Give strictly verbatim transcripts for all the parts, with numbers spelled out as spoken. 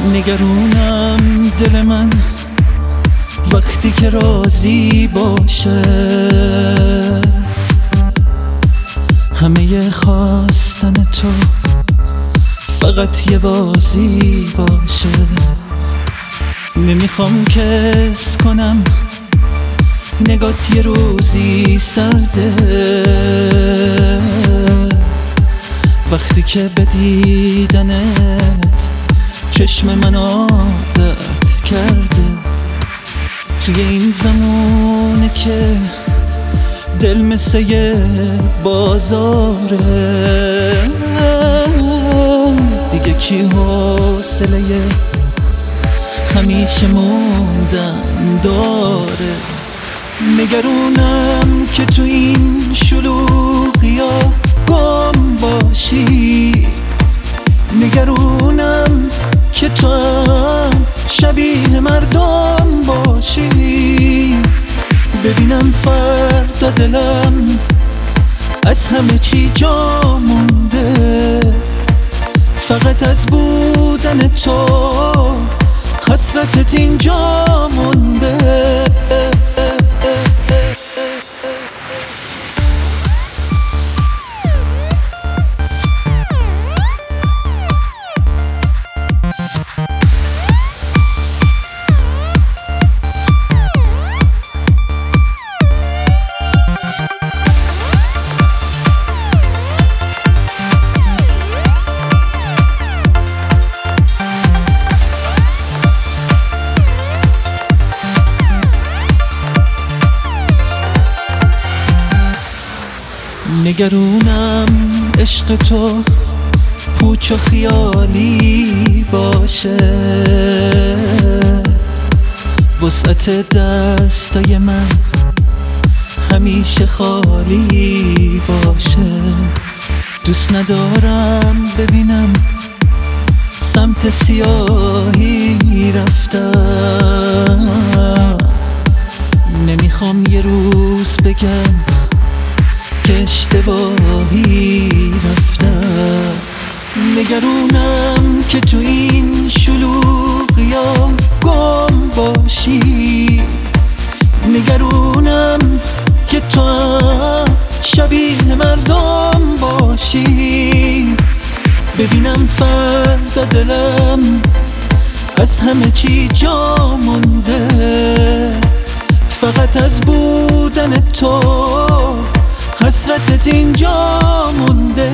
نگرونم دل من وقتی که راضی باشه، همه خواستن تو فقط یه بازی باشه. نمیخوام کس کنم نگات یه روزی سرده، وقتی که به دیدنت چشم من عادت کرده. توی این زمونه که دل مثل یه بازاره، دیگه کی حوصله همیشه موندن داره. نگرونم که تو این شلوغیا گم باشی، نگرونم که تو هم شبیه مردم باشی. ببینم فردا دلم از همه چی جا مونده، فقط از بودن تو حسرتت اینجا مونده. نگرونم عشق تو پوچ و خیالی باشه، وسعت دستای من همیشه خالی باشه. دوست ندارم ببینم سمت سیاهی رفتم، نمیخوام یه روز بگم که اشتباهی رفتم. نگرونم که تو این شلوغیا گم باشی، نگرونم که تو هم شبیه مردم باشی. ببینم فردا دلم از همه چی جا مونده، فقط از بودن تو حسرتت اینجا مونده.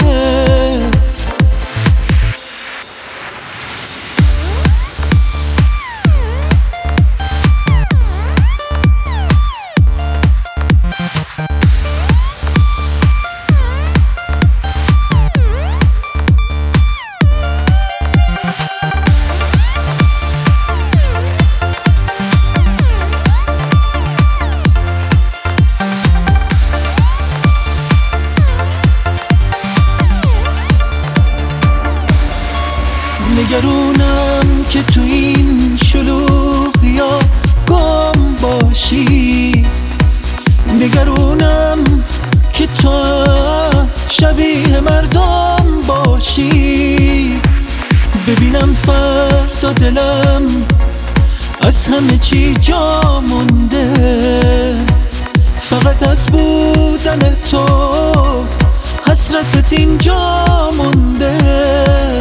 نگرونم که تو این شلوغیا گم باشی، نگرونم که تو شبیه مردم باشی. ببینم فردا دلم از همه چی جا مونده، فقط از بودن تو حسرتت اینجا مونده.